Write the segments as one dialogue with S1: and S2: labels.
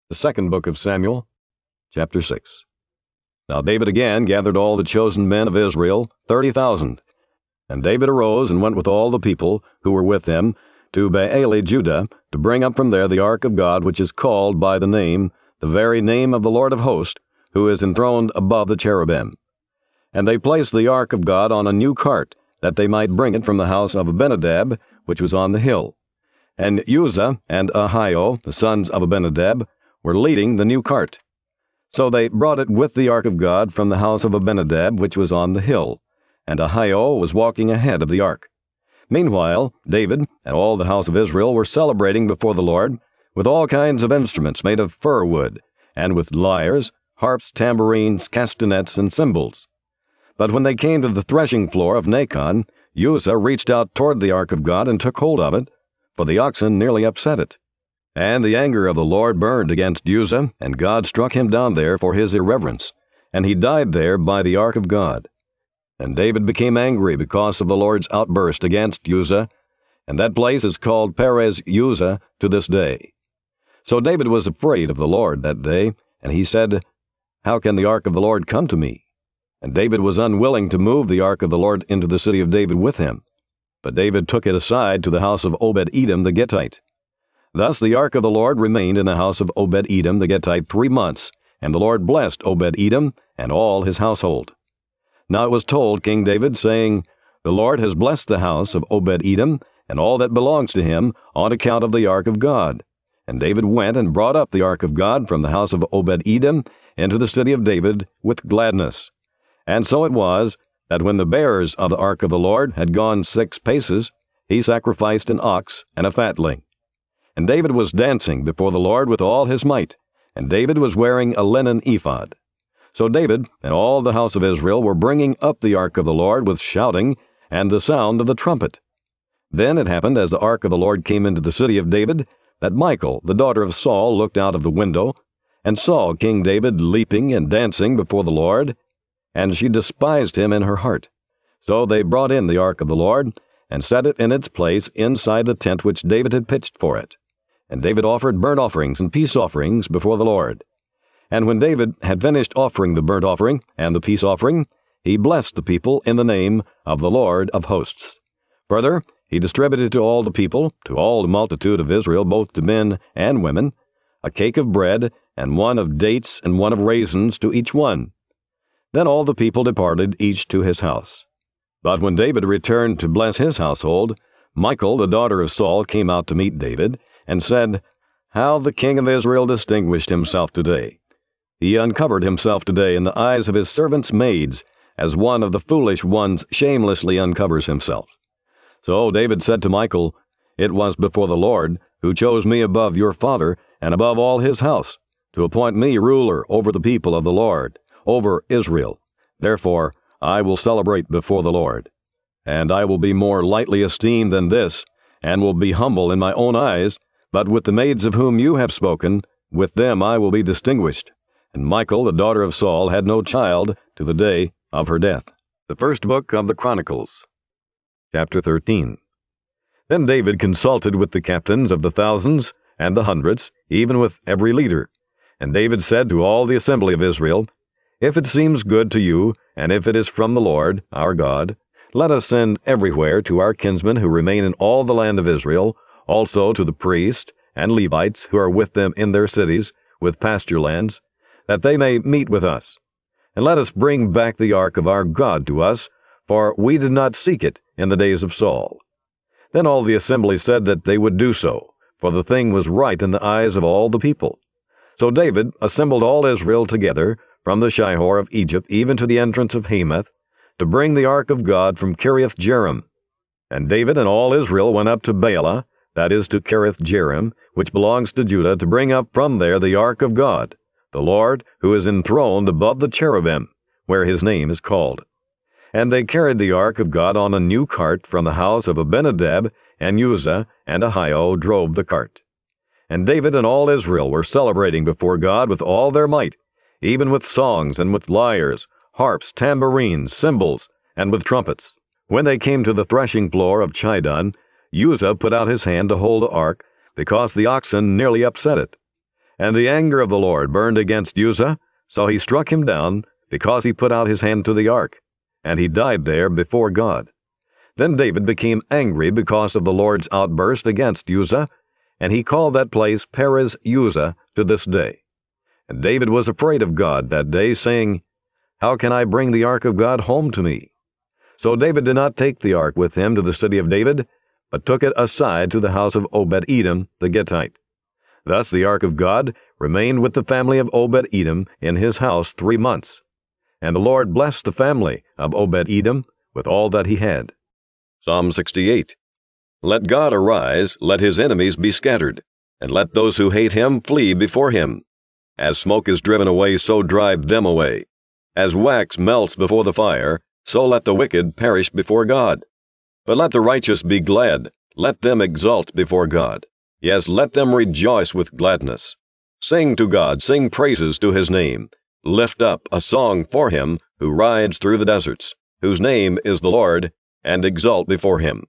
S1: The second book of Samuel, chapter 6. Now David again gathered all the chosen men of Israel, 30,000. And David arose and went with all the people who were with him to Baale Judah, to bring up from there the ark of God, which is called by the name, the very name of the Lord of hosts, who is enthroned above the cherubim. And they placed the ark of God on a new cart, that they might bring it from the house of Abinadab, which was on the hill. And Uzzah and Ahio, the sons of Abinadab, were leading the new cart. So they brought it with the ark of God from the house of Abinadab, which was on the hill, and Ahio was walking ahead of the ark. Meanwhile, David and all the house of Israel were celebrating before the Lord with all kinds of instruments made of fir wood, and with lyres, harps, tambourines, castanets, and cymbals. But when they came to the threshing floor of Nacon, Uzzah reached out toward the ark of God and took hold of it, for the oxen nearly upset it. And the anger of the Lord burned against Uzzah, and God struck him down there for his irreverence, and he died there by the ark of God. And David became angry because of the Lord's outburst against Uzzah, and that place is called Perez Uzzah to this day. So David was afraid of the Lord that day, and he said, "How can the ark of the Lord come to me?" And David was unwilling to move the ark of the Lord into the city of David with him. But David took it aside to the house of Obed-Edom the Gittite. Thus the ark of the Lord remained in the house of Obed-Edom the Gittite 3 months, and the Lord blessed Obed-Edom and all his household. Now it was told King David, saying, "The Lord has blessed the house of Obed-Edom and all that belongs to him on account of the ark of God." And David went and brought up the ark of God from the house of Obed-Edom into the city of David with gladness. And so it was, that when the bearers of the ark of the Lord had gone 6 paces, he sacrificed an ox and a fatling. And David was dancing before the Lord with all his might, and David was wearing a linen ephod. So David and all the house of Israel were bringing up the ark of the Lord with shouting and the sound of the trumpet. Then it happened, as the ark of the Lord came into the city of David, that Michal, the daughter of Saul, looked out of the window, and saw King David leaping and dancing before the Lord, and she despised him in her heart. So they brought in the ark of the Lord, and set it in its place inside the tent which David had pitched for it. And David offered burnt offerings and peace offerings before the Lord. And when David had finished offering the burnt offering and the peace offering, he blessed the people in the name of the Lord of hosts. Further, he distributed to all the people, to all the multitude of Israel, both to men and women, a cake of bread, and one of dates and one of raisins to each one. Then all the people departed, each to his house. But when David returned to bless his household, Michal, the daughter of Saul, came out to meet David, and said, "How the king of Israel distinguished himself today! He uncovered himself today in the eyes of his servants' maids, as one of the foolish ones shamelessly uncovers himself." So David said to Michal, "It was before the Lord, who chose me above your father and above all his house, to appoint me ruler over the people of the Lord, over Israel. Therefore I will celebrate before the Lord. And I will be more lightly esteemed than this, and will be humble in my own eyes, but with the maids of whom you have spoken, with them I will be distinguished." And Michal, the daughter of Saul, had no child to the day of her death. The first book of the Chronicles, chapter 13. Then David consulted with the captains of the thousands and the hundreds, even with every leader. And David said to all the assembly of Israel, "If it seems good to you, and if it is from the Lord, our God, let us send everywhere to our kinsmen who remain in all the land of Israel, also to the priests and Levites who are with them in their cities, with pasture lands, that they may meet with us. And let us bring back the ark of our God to us, for we did not seek it in the days of Saul." Then all the assembly said that they would do so, for the thing was right in the eyes of all the people. So David assembled all Israel together, from the Shihor of Egypt even to the entrance of Hamath, to bring the ark of God from Kiriath-Jearim. And David and all Israel went up to Baalah, that is to Kiriath-Jearim, which belongs to Judah, to bring up from there the ark of God, the Lord, who is enthroned above the cherubim, where his name is called. And they carried the ark of God on a new cart from the house of Abinadab, and Uzzah and Ahio drove the cart. And David and all Israel were celebrating before God with all their might, even with songs and with lyres, harps, tambourines, cymbals, and with trumpets. When they came to the threshing floor of Chidon, Uzzah put out his hand to hold the ark, because the oxen nearly upset it. And the anger of the Lord burned against Uzzah, so he struck him down, because he put out his hand to the ark, and he died there before God. Then David became angry because of the Lord's outburst against Uzzah, and he called that place Perez Uzzah to this day. And David was afraid of God that day, saying, How can I bring the ark of God home to me? So David did not take the ark with him to the city of David, but took it aside to the house of Obed-Edom the Gittite. Thus the ark of God remained with the family of Obed-Edom in his house 3 months. And the Lord blessed the family of Obed-Edom with all that he had. Psalm 68. Let God arise, let his enemies be scattered, and let those who hate him flee before him. As smoke is driven away, so drive them away. As wax melts before the fire, so let the wicked perish before God. But let the righteous be glad, let them exult before God. Yes, let them rejoice with gladness. Sing to God, sing praises to his name. Lift up a song for him who rides through the deserts, whose name is the Lord, and exult before him.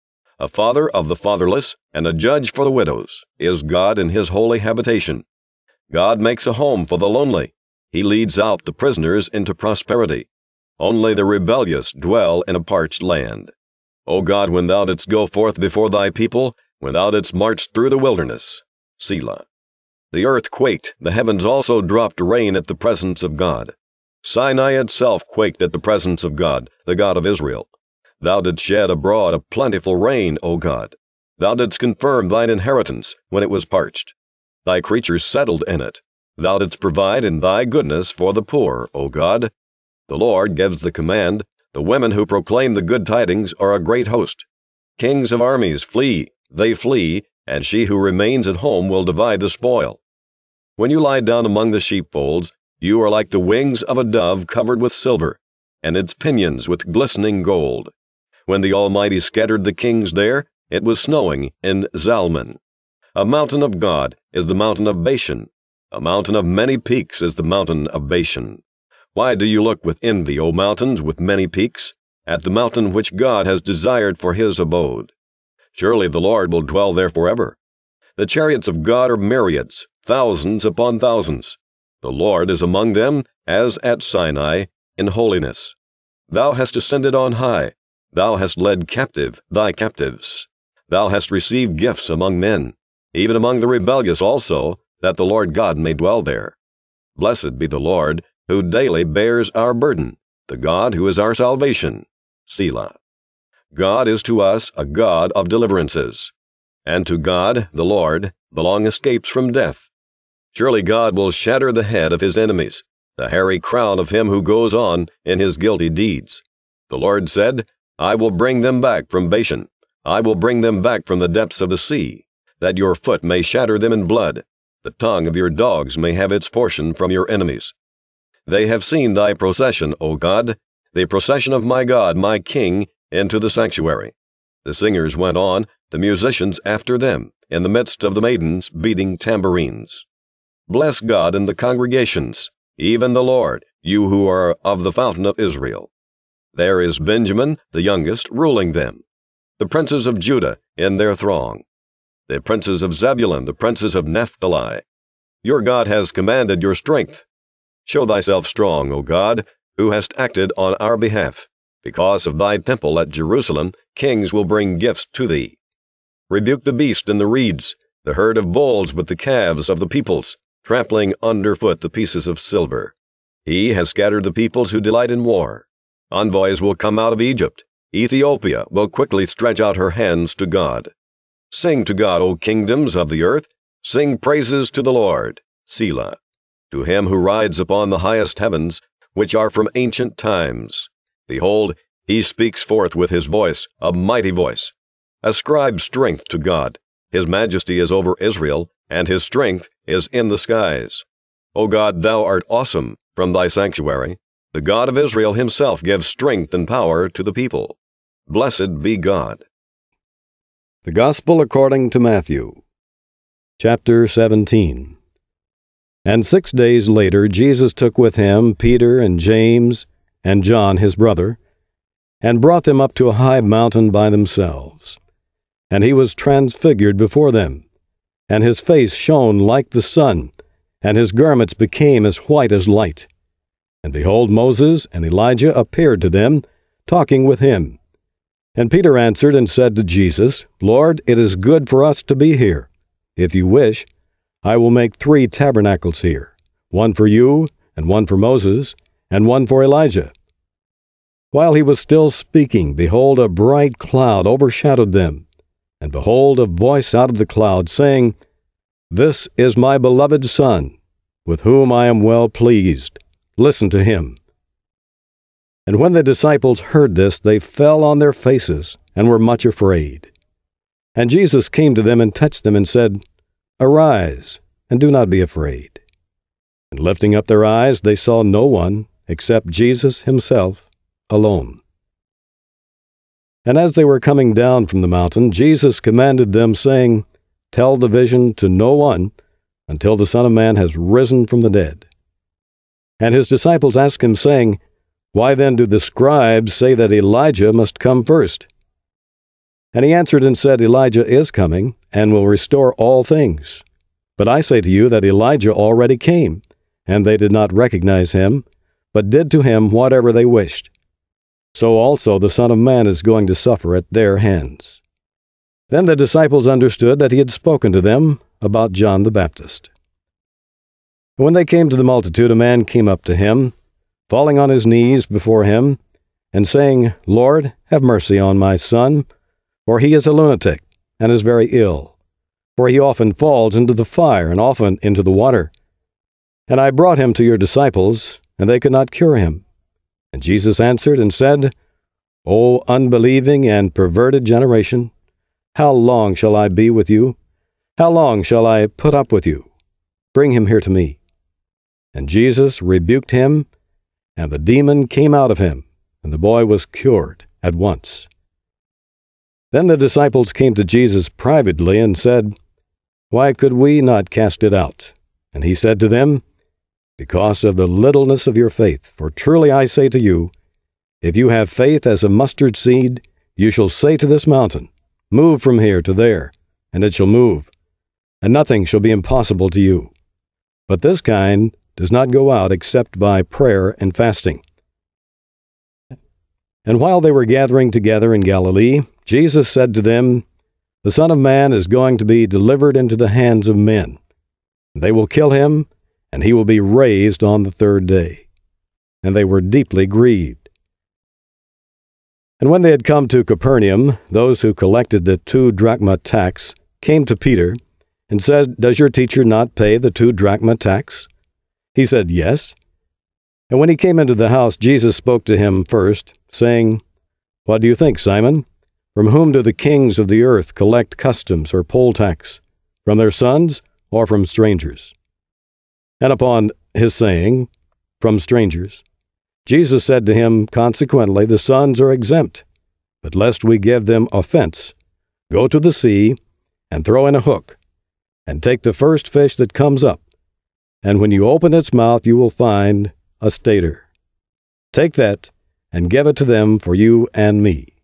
S1: A father of the fatherless and a judge for the widows is God in his holy habitation. God makes a home for the lonely. He leads out the prisoners into prosperity. Only the rebellious dwell in a parched land. O God, when thou didst go forth before thy people, when thou didst march through the wilderness. Selah. The earth quaked, the heavens also dropped rain at the presence of God. Sinai itself quaked at the presence of God, the God of Israel. Thou didst shed abroad a plentiful rain, O God. Thou didst confirm thine inheritance when it was parched. Thy creatures settled in it. Thou didst provide in thy goodness for the poor, O God. The Lord gives the command. The women who proclaim the good tidings are a great host. Kings of armies flee, they flee, and she who remains at home will divide the spoil. When you lie down among the sheepfolds, you are like the wings of a dove covered with silver, and its pinions with glistening gold. When the Almighty scattered the kings there, it was snowing in Zalman. A mountain of God is the mountain of Bashan. A mountain of many peaks is the mountain of Bashan. Why do you look with envy, O mountains with many peaks, at the mountain which God has desired for his abode? Surely the Lord will dwell there forever. The chariots of God are myriads, thousands upon thousands. The Lord is among them, as at Sinai, in holiness. Thou hast ascended on high. Thou hast led captive thy captives. Thou hast received gifts among men, even among the rebellious also, that the Lord God may dwell there. Blessed be the Lord, who daily bears our burden, the God who is our salvation. Selah. God is to us a God of deliverances, and to God, the Lord, belong escapes from death. Surely God will shatter the head of his enemies, the hairy crown of him who goes on in his guilty deeds. The Lord said, I will bring them back from Bashan. I will bring them back from the depths of the sea, that your foot may shatter them in blood. The tongue of your dogs may have its portion from your enemies. They have seen thy procession, O God, the procession of my God, my King, into the sanctuary. The singers went on, the musicians after them, in the midst of the maidens beating tambourines. Bless God in the congregations, even the Lord, you who are of the fountain of Israel. There is Benjamin, the youngest, ruling them, the princes of Judah in their throng, the princes of Zebulun, the princes of Naphtali. Your God has commanded your strength. Show thyself strong, O God, who hast acted on our behalf. Because of thy temple at Jerusalem, kings will bring gifts to thee. Rebuke the beast in the reeds, the herd of bulls with the calves of the peoples, trampling underfoot the pieces of silver. He has scattered the peoples who delight in war. Envoys will come out of Egypt. Ethiopia will quickly stretch out her hands to God. Sing to God, O kingdoms of the earth. Sing praises to the Lord. Selah. To him who rides upon the highest heavens, which are from ancient times. Behold, he speaks forth with his voice, a mighty voice. Ascribe strength to God. His majesty is over Israel, and his strength is in the skies. O God, thou art awesome from thy sanctuary. The God of Israel himself gives strength and power to the people. Blessed be God.
S2: The Gospel according to Matthew, chapter 17. And 6 days later Jesus took with him Peter and James and John his brother, and brought them up to a high mountain by themselves. And he was transfigured before them, and his face shone like the sun, and his garments became as white as light. And behold, Moses and Elijah appeared to them, talking with him. And Peter answered and said to Jesus, Lord, it is good for us to be here. If you wish, I will make 3 tabernacles here, one for you, and one for Moses, and one for Elijah. While he was still speaking, behold, a bright cloud overshadowed them. And behold, a voice out of the cloud, saying, This is my beloved Son, with whom I am well pleased. Listen to him. And when the disciples heard this, they fell on their faces, and were much afraid. And Jesus came to them and touched them, and said, Arise, and do not be afraid. And lifting up their eyes, they saw no one, except Jesus himself, alone. And as they were coming down from the mountain, Jesus commanded them, saying, Tell the vision to no one, until the Son of Man has risen from the dead. And his disciples asked him, saying, Why then do the scribes say that Elijah must come first? And he answered and said, Elijah is coming, and will restore all things. But I say to you that Elijah already came, and they did not recognize him, but did to him whatever they wished. So also the Son of Man is going to suffer at their hands. Then the disciples understood that he had spoken to them about John the Baptist. When they came to the multitude, a man came up to him, falling on his knees before him, and saying, Lord, have mercy on my son, for he is a lunatic, and is very ill. For he often falls into the fire, and often into the water. And I brought him to your disciples, and they could not cure him. And Jesus answered and said, O unbelieving and perverted generation, how long shall I be with you? How long shall I put up with you? Bring him here to me. And Jesus rebuked him, and the demon came out of him, and the boy was cured at once. Then the disciples came to Jesus privately and said, Why could we not cast it out? And he said to them, Because of the littleness of your faith. For truly I say to you, if you have faith as a mustard seed, you shall say to this mountain, Move from here to there, and it shall move, and nothing shall be impossible to you. But this kind does not go out except by prayer and fasting. And while they were gathering together in Galilee, Jesus said to them, The Son of Man is going to be delivered into the hands of men. They will kill him, and he will be raised on the 3rd day. And they were deeply grieved. And when they had come to Capernaum, those who collected the 2 drachma tax came to Peter, and said, Does your teacher not pay the 2 drachma tax? He said, Yes. And when he came into the house, Jesus spoke to him first, saying, What do you think, Simon? From whom do the kings of the earth collect customs or poll tax? From their sons or from strangers? And upon his saying, From strangers, Jesus said to him, Consequently, the sons are exempt. But lest we give them offense, go to the sea and throw in a hook, and take the first fish that comes up. And when you open its mouth, you will find a stater. Take that and give it to them for you and me.